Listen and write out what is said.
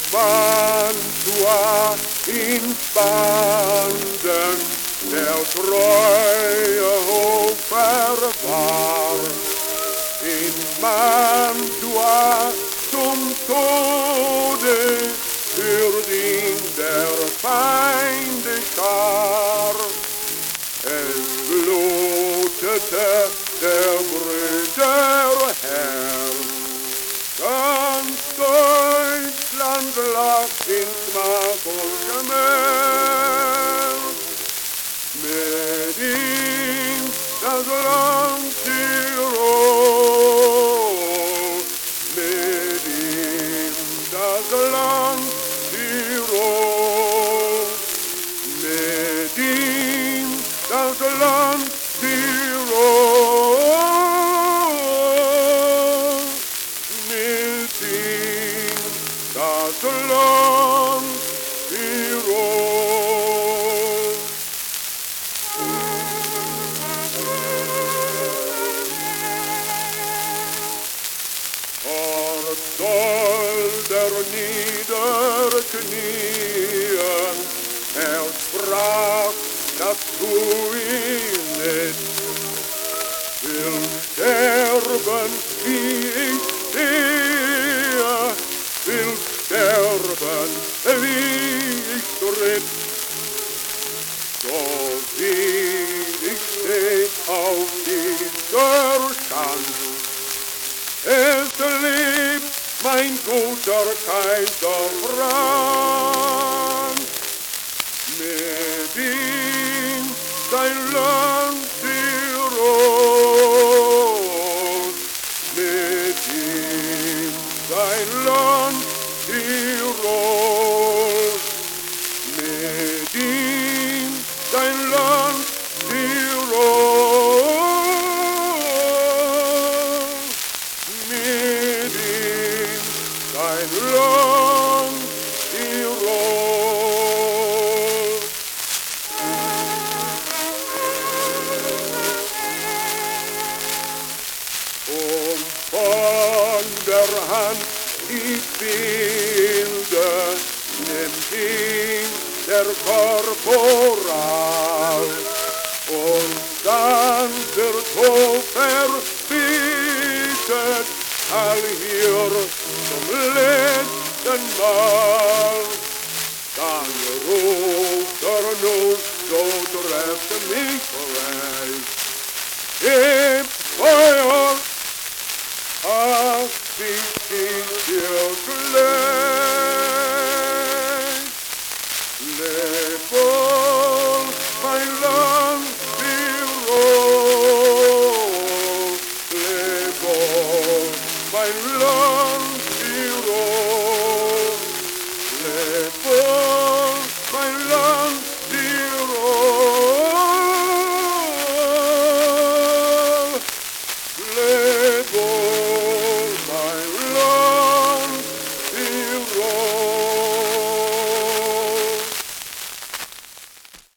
Mantua in Banden der treue Hofer war. In Mantua zum Tode führt ihn der Feinde Schar. Es blutete der Brüder Herz, ganz Deutschland lag in Schmach und Schmerz. Mit ihm das Land Tirol, mit ihm das Land Tirol, mit ihm das Land Tirol, mit ihm das Land Tirol. Dort soll der niederknien, sprach, dass du ihn nicht will sterben, wie ich stehe, will sterben, wie ich tritt. So wie ich steh auf dieser Schanz, es lebt mein guter Kaiser Franz. Mit ihm sein Land Tirol, mit ihm sein Land Tirol, mit ihm sein Land Tirol, mit ihm sein Land Tirol. Und von der Hand die Bilde nimmt ihn der Korporal, und dann wird so verbietet, all hier zum letzten Mal. Dann ruft nur, so trefft mich recht. Gebt Feuer, ach, wie ich dir gleich. Leb wohl, mein Land Tirol, leb wohl, mein Land